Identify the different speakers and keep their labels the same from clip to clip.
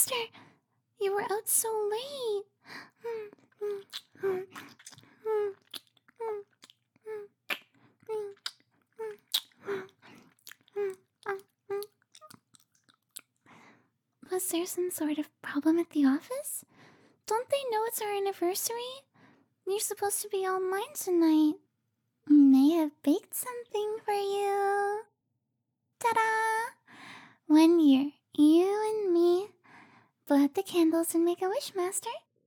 Speaker 1: Master, you were out so late. Was there some sort of problem at the office? Don't they know it's our anniversary? You're supposed to be all mine tonight. May have baked something for you. Ta-da! 1 year, you and me. Blow out the candles and make a wish, Master.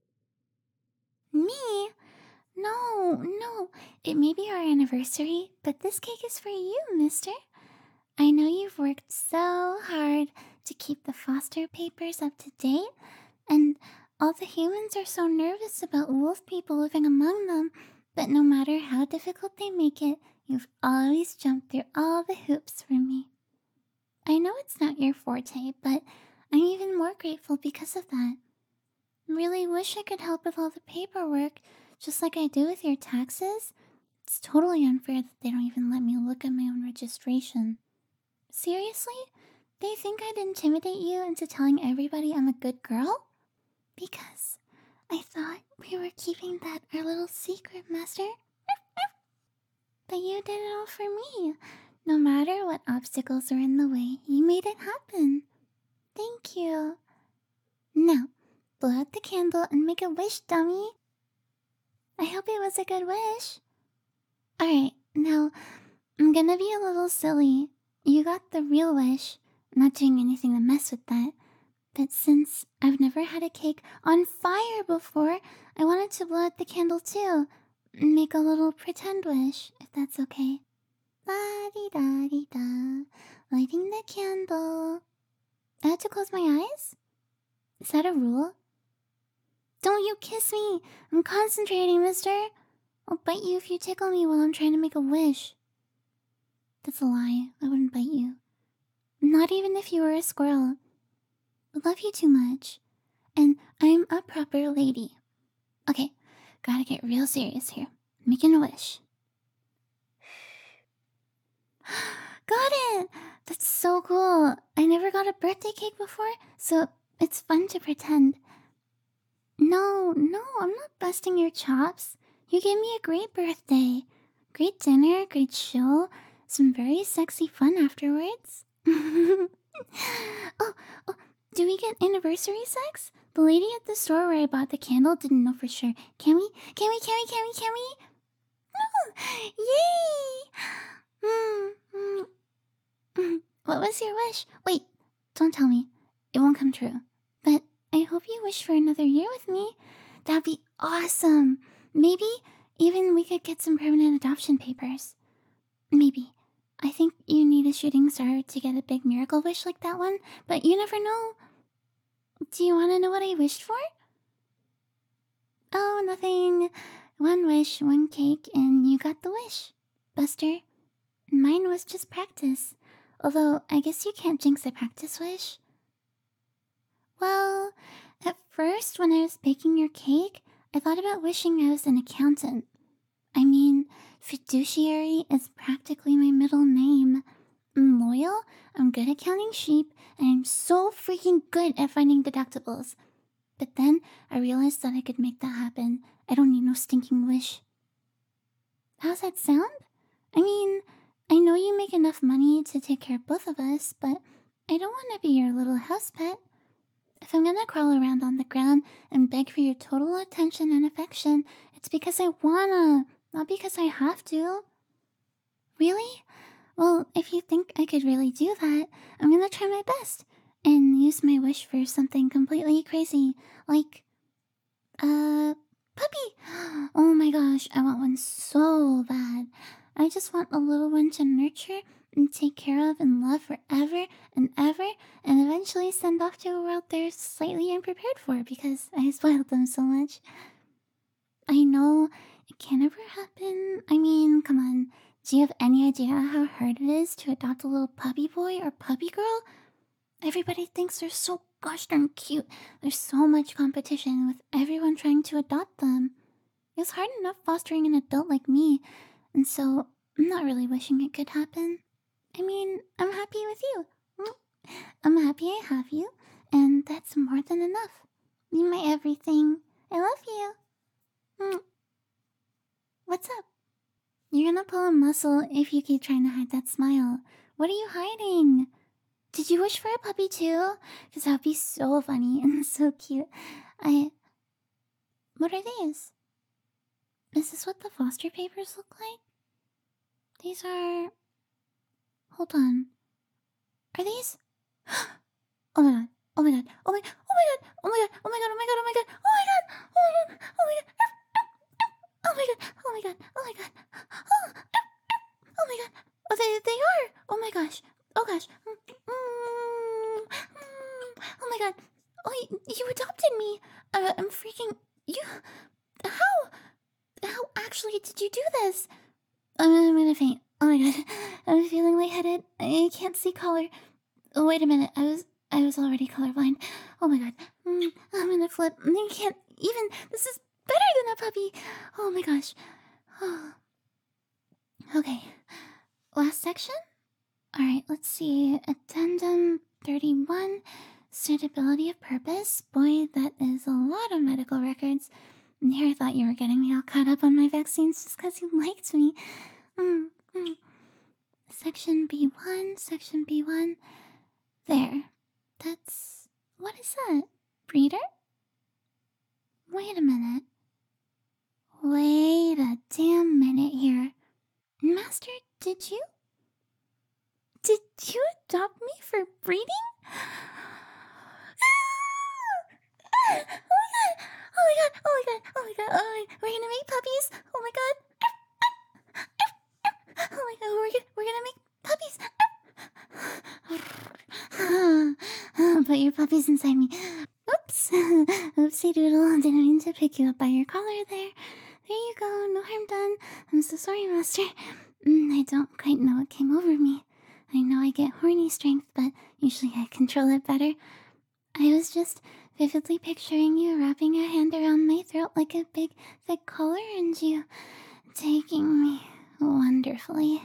Speaker 1: Me? No. It may be our anniversary, but this cake is for you, mister. I know you've worked so hard to keep the foster papers up to date, and all the humans are so nervous about wolf people living among them, but no matter how difficult they make it, you've always jumped through all the hoops for me. I know it's not your forte, but I'm even more grateful because of that. Really wish I could help with all the paperwork, just like I do with your taxes. It's totally unfair that they don't even let me look at my own registration. Seriously? They think I'd intimidate you into telling everybody I'm a good girl? Because I thought we were keeping that our little secret, Master. But you did it all for me. No matter what obstacles are in the way, you made it happen. Thank you. Now, blow out the candle and make a wish, dummy. I hope it was a good wish. Alright, now, I'm gonna be a little silly. You got the real wish. I'm not doing anything to mess with that. But since I've never had a cake on fire before, I wanted to blow out the candle too. Make a little pretend wish, if that's okay. La-di-da-di-da, lighting the candle. I have to close my eyes? Is that a rule? Don't you kiss me! I'm concentrating, mister! I'll bite you if you tickle me while I'm trying to make a wish. That's a lie. I wouldn't bite you. Not even if you were a squirrel. I love you too much. And I'm a proper lady. Okay, gotta get real serious here. Making a wish. Got it! That's so cool. I never got a birthday cake before, so it's fun to pretend. No, I'm not busting your chops. You gave me a great birthday. Great dinner, great show, some very sexy fun afterwards. oh, do we get anniversary sex? The lady at the store where I bought the candle didn't know for sure. Can we? Yay! What was your wish? Wait, don't tell me. It won't come true. But I hope you wish for another year with me. That'd be awesome. Maybe even we could get some permanent adoption papers. Maybe. I think you need a shooting star to get a big miracle wish like that one, but you never know. Do you want to know what I wished for? Oh, nothing. One wish, one cake, and you got the wish. Buster, mine was just practice. Although, I guess you can't jinx a practice wish. Well, at first when I was baking your cake, I thought about wishing I was an accountant. I mean, fiduciary is practically my middle name. I'm loyal, I'm good at counting sheep, and I'm so freaking good at finding deductibles. But then I realized that I could make that happen. I don't need no stinking wish. How's that sound? I mean, I know you make enough money to take care of both of us, but I don't want to be your little house pet. If I'm gonna crawl around on the ground and beg for your total attention and affection, it's because I wanna, not because I have to. Really? Well, if you think I could really do that, I'm gonna try my best and use my wish for something completely crazy, like, puppy! Oh my gosh, I want one so bad. I just want a little one to nurture and take care of and love forever and ever, and eventually send off to a world they're slightly unprepared for because I spoiled them so much. I know it can't ever happen. I mean, come on. Do you have any idea how hard it is to adopt a little puppy boy or puppy girl? Everybody thinks they're so gosh darn cute. There's so much competition with everyone trying to adopt them. It's hard enough fostering an adult like me, and so I'm not really wishing it could happen. I mean, I'm happy with you. I'm happy I have you, and that's more than enough. You're my everything. I love you. What's up? You're gonna pull a muscle if you keep trying to hide that smile. What are you hiding? Did you wish for a puppy too? Because that would be so funny and so cute. What are these? Is this what the foster papers look like? These are... Hold on. Are these... Oh my god. Oh my god. Oh my god. Oh my god. Oh my god. Oh my god. Oh my god. Oh my god. Oh my god. Oh my god. Oh my god. Oh my god. Oh my god. Oh my god. Oh my god. Oh, they are. Oh my gosh. Oh gosh. Oh my god. Oh, you adopted me. I'm freaking... You... How actually did you do this? I'm gonna faint. Oh my god. I'm feeling lightheaded. I can't see color. Oh, wait a minute. I was already colorblind. Oh my god. I'm gonna flip. I can't even... This is better than a puppy. Oh my gosh. Oh. Okay. Last section? Alright, let's see. Addendum 31. Suitability of purpose. Boy, that is a lot of medical records. And here I thought you were getting me all caught up on my vaccines just because you liked me. Section B1, section B1. There. That's... What is that? Breeder? Wait a minute. Wait a damn minute here. Master, did you adopt me for breeding? Oh my god, oh my god, oh my god, oh my god, we're gonna make puppies, oh my god. Oh my god, we're gonna make puppies. Put your puppies inside me. Oops. Oopsie doodle, didn't mean to pick you up by your collar there. There you go, no harm done. I'm so sorry, Master. I don't quite know what came over me. I know I get horny strength, but usually I control it better. I was just vividly picturing you wrapping your hand around my throat like a big, thick collar and you taking me wonderfully.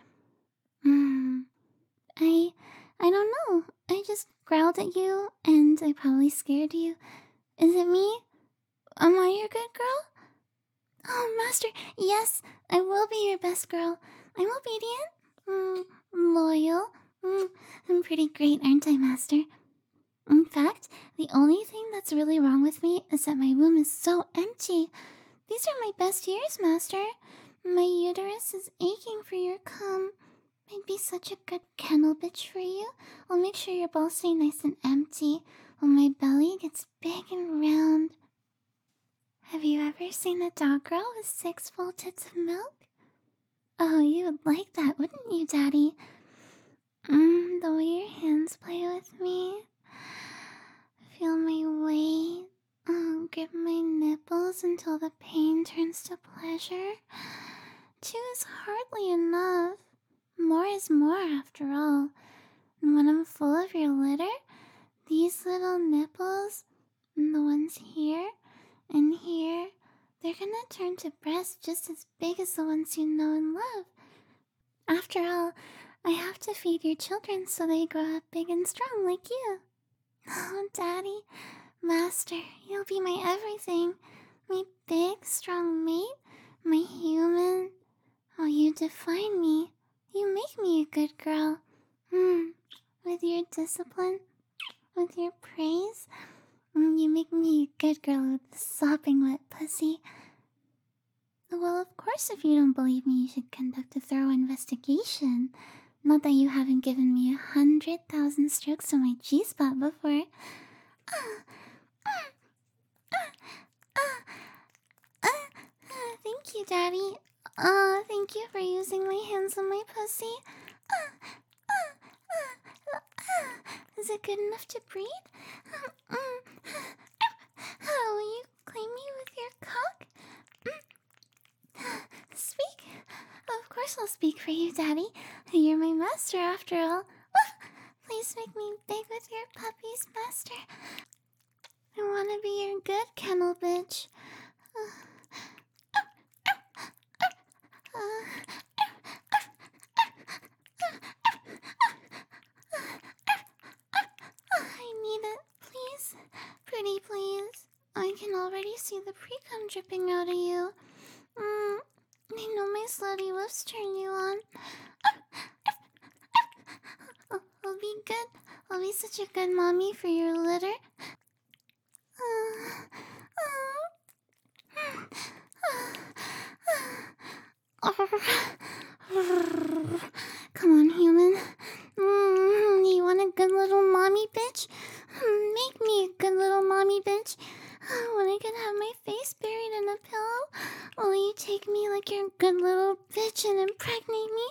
Speaker 1: I don't know. I just growled at you and I probably scared you. Is it me? Am I your good girl? Oh, Master, yes, I will be your best girl. I'm obedient, loyal. I'm pretty great, aren't I, Master? In fact, the only thing that's really wrong with me is that my womb is so empty. These are my best years, Master. My uterus is aching for your cum. I'd be such a good kennel bitch for you. I'll make sure your balls stay nice and empty while my belly gets big and round. Have you ever seen a dog girl with 6 full tits of milk? Oh, you would like that, wouldn't you, Daddy? The way your hands play with me. Feel my weight. Grip my nipples until the pain turns to pleasure. 2 is hardly enough. More is more, after all. And when I'm full of your litter, these little nipples, and the ones here and here, they're gonna turn to breasts just as big as the ones you know and love. After all, I have to feed your children so they grow up big and strong like you. Oh, Daddy, Master, you'll be my everything. My big, strong mate, my human. Oh, you define me. You make me a good girl. With your discipline, with your praise, you make me a good girl with the sopping wet pussy. Well, of course, if you don't believe me, you should conduct a thorough investigation. Not that you haven't given me 100,000 strokes on my G-spot before. Thank you, Daddy. Thank you for using my hands on my pussy. Is it good enough to breathe? Will you claim me with your cock? Speak? Of course I'll speak for you, Daddy. You're my master, after all. Please make me big with your puppies, Master. I want to be your good kennel bitch. I need it. already see the pre-cum dripping out of you. I know my slutty lips turn you on. I'll be good. I'll be such a good mommy for your litter. Come on, human. You want a good little mommy bitch? Make me a good little mommy bitch. When I can have my face buried in a pillow, will you take me like your good little bitch and impregnate me?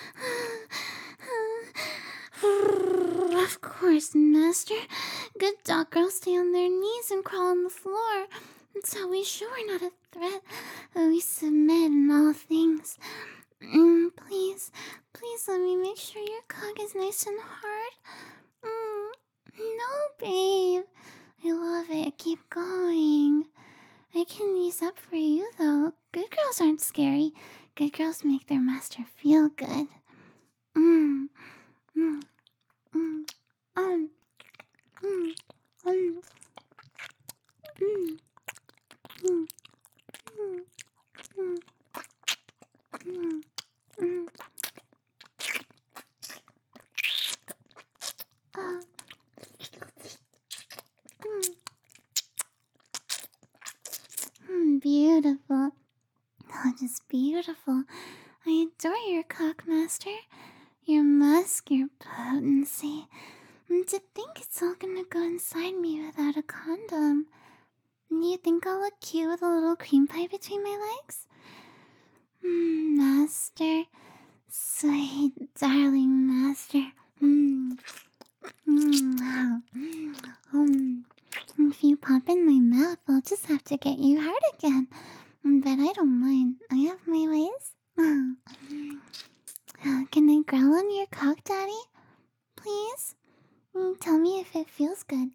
Speaker 1: Of course, master. Good dog girls stay on their knees and crawl on the floor. That's how we show we're not a threat. We submit in all things. Please let me make sure your cock is nice and hard. No, babe. I love it. Keep going. I can ease up for you, though. Good girls aren't scary. Good girls make their master feel good. Mm. Mm. Mm. Mm. Mm. Mm. Mm. Mm. Mm. Mm. Mm. Beautiful. Oh, just beautiful. I adore your cock, master. Your musk, your potency. To think it's all gonna go inside me without a condom. You think I'll look cute with a little cream pie between my legs? Master. Sweet, darling master. If you pop in my mouth, I'll just have to get you hard again. But I don't mind. I have my ways. Can I growl on your cock, Daddy? Please? Tell me if it feels good.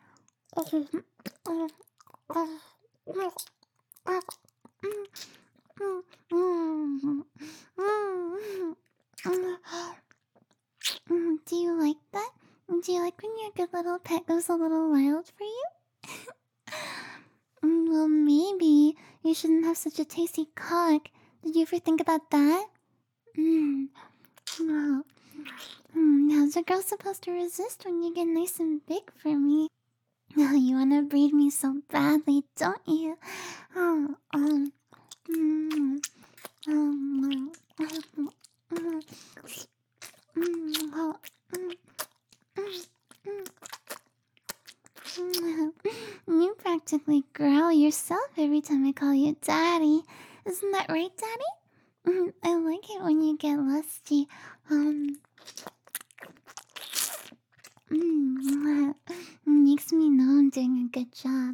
Speaker 1: Do you like that? Do you like when your good little pet goes a little wild for you? Well, maybe you shouldn't have such a tasty cock. Did you ever think about that? Well, how's a girl supposed to resist when you get nice and big for me? Oh, you wanna breed me so badly, don't you? You practically growl yourself every time I call you Daddy. Isn't that right, Daddy? I like it when you get lusty. Makes me know I'm doing a good job.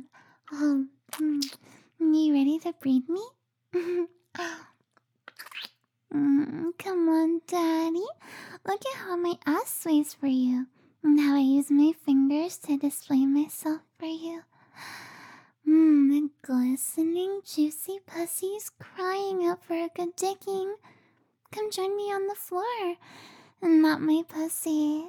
Speaker 1: You ready to breed me? Come on, Daddy. Look at how my ass sways for you. And how I use my fingers to display myself for you. The glistening, juicy pussy's crying out for a good dicking. Come join me on the floor. And not my pussy.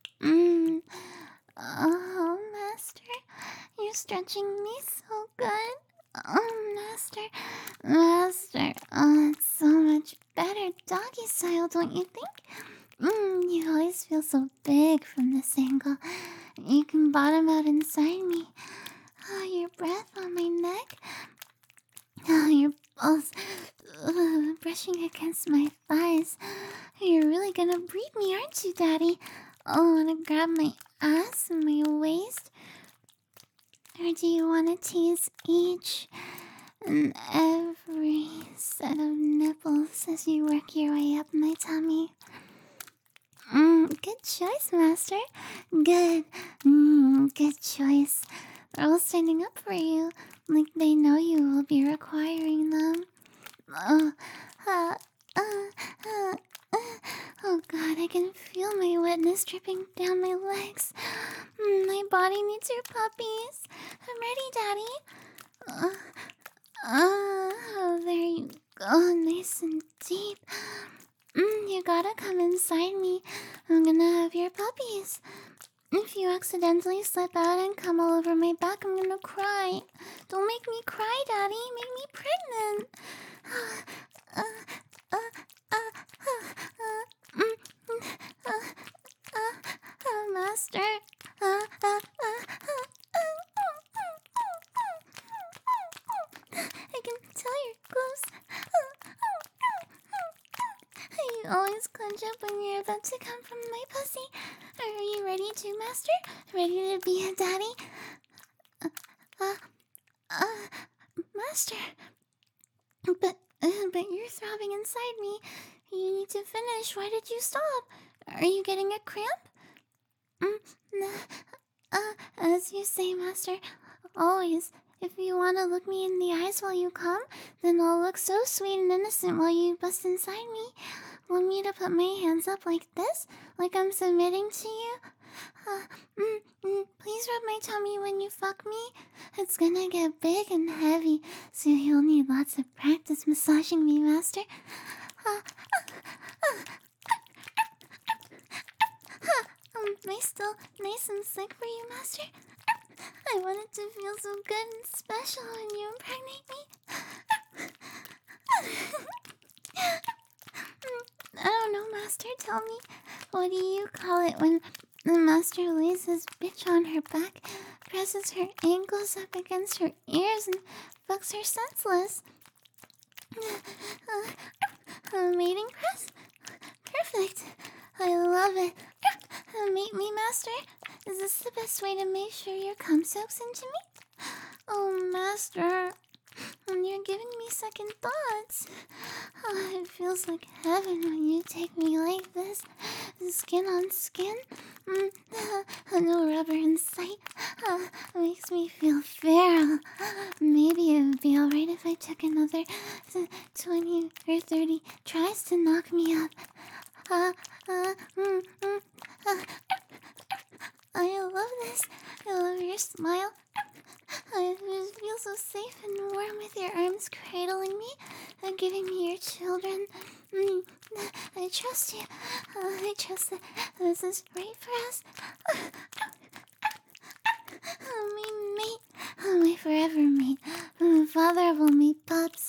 Speaker 1: Oh, master. You're stretching me so good. Oh, master. Oh, it's so much better doggy style, don't you think? You always feel so big from this angle. You can bottom out inside me. Oh, your breath on my neck. Oh, your balls brushing against my thighs. You're really gonna breed me, aren't you, Daddy? Oh, wanna grab my ass and my waist? Or do you wanna tease each and every set of nipples as you work your way up my tummy? Good choice, master. Good choice. They're all standing up for you, like they know you will be requiring them. Oh God, I can feel my wetness dripping down my legs. My body needs your puppies. I'm ready, Daddy. Oh, there you go, nice and deep. You gotta come inside me. I'm gonna have your puppies. If you accidentally slip out and come all over my back, I'm gonna cry. Don't make me cry, Daddy. Make me pregnant. Master. I can tell you're close. You always clench up when you're about to come from my pussy. Are you ready to, Master? Ready to be a daddy? Master. But you're throbbing inside me. You need to finish. Why did you stop? Are you getting a cramp? As you say, Master. Always. If you want to look me in the eyes while you come, then I'll look so sweet and innocent while you bust inside me. Want me to put my hands up like this? Like I'm submitting to you? Please rub my tummy when you fuck me. It's gonna get big and heavy, so you'll need lots of practice massaging me, Master. Am I still nice and sick for you, Master? I want it to feel so good and special when you impregnate me. I don't know, Master. Tell me, what do you call it when the Master lays his bitch on her back, presses her ankles up against her ears, and fucks her senseless? Mating press? Perfect. I love it. Mate me, Master. Is this the best way to make sure your cum soaks into me? Oh, Master. You're giving me second thoughts. It feels like heaven when you take me like this. Skin on skin. No rubber in sight. Makes me feel feral. Maybe it would be alright if I took another 20 or 30 tries to knock me up. I love this. I love your smile. I just feel so safe and warm with your arms cradling me and giving me your children. I trust you. I trust that this is right for us. My mate. My forever mate. Father of all my pups.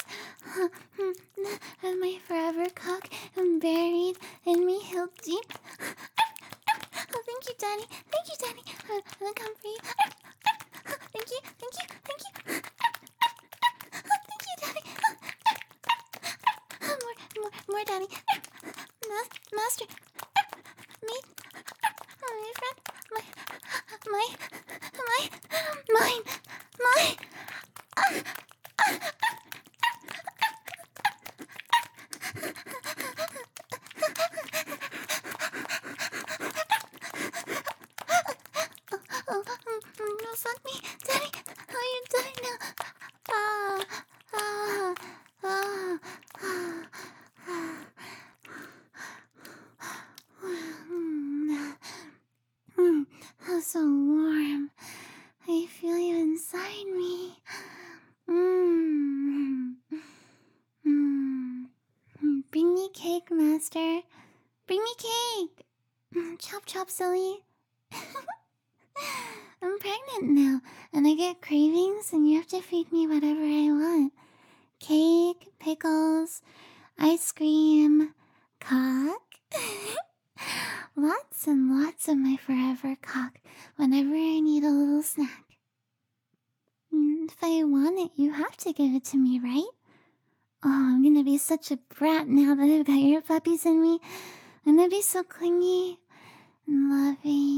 Speaker 1: My forever cock buried in me hill deep. Oh, thank you, Daddy. Thank you, Daddy. I'll come for you. Thank you, thank you, thank you. Thank you, Daddy. More, Daddy. Master. Me. My friend. Mine. No, fuck me, Daddy. How you doing now? So warm. I feel you inside me. Bring me cake, Master. Bring me cake. Chop, chop, silly. I'm pregnant now, and I get cravings, and you have to feed me whatever I want. Cake, pickles, ice cream, cock. Lots and lots of my forever cock whenever I need a little snack. If I want it, you have to give it to me, right? Oh, I'm gonna be such a brat now that I've got your puppies in me. I'm gonna be so clingy and loving.